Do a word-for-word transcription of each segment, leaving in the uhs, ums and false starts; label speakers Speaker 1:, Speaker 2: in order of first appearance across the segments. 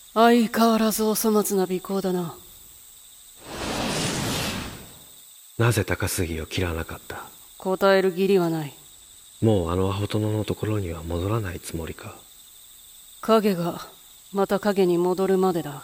Speaker 1: 相変わらずお粗末な尾行だな。
Speaker 2: なぜ高杉を切らなかった？
Speaker 1: 答える義理はない。
Speaker 2: もうあのアホ殿のところには戻らないつもりか？
Speaker 1: 影がまた影に戻るまでだ。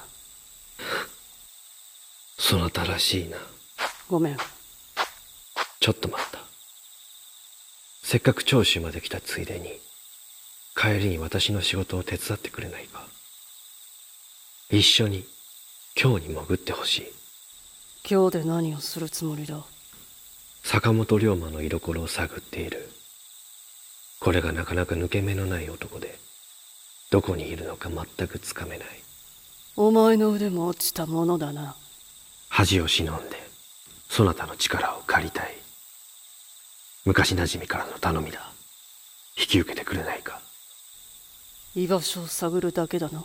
Speaker 2: そなたらしいな。
Speaker 1: ごめん。
Speaker 2: ちょっと待った。せっかく長州まで来たついでに帰りに私の仕事を手伝ってくれないか？一緒に京に潜ってほしい。
Speaker 1: 今日で何をするつもりだ？
Speaker 2: 坂本龍馬の居所を探っている。これがなかなか抜け目のない男で、どこにいるのか全くつかめない。
Speaker 1: お前の腕も落ちたものだな。
Speaker 2: 恥を忍んでそなたの力を借りたい。昔なじみからの頼みだ。引き受けてくれないか？
Speaker 1: 居場所を探るだけだな。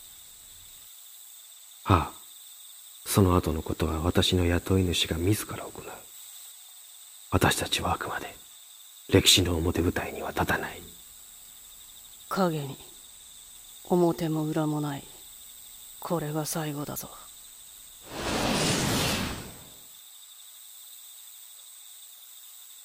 Speaker 2: はあ、その後のことは私の雇い主が自ら行う。私たちはあくまで歴史の表舞台には立たない。
Speaker 1: 影に表も裏もない。これが最後だぞ。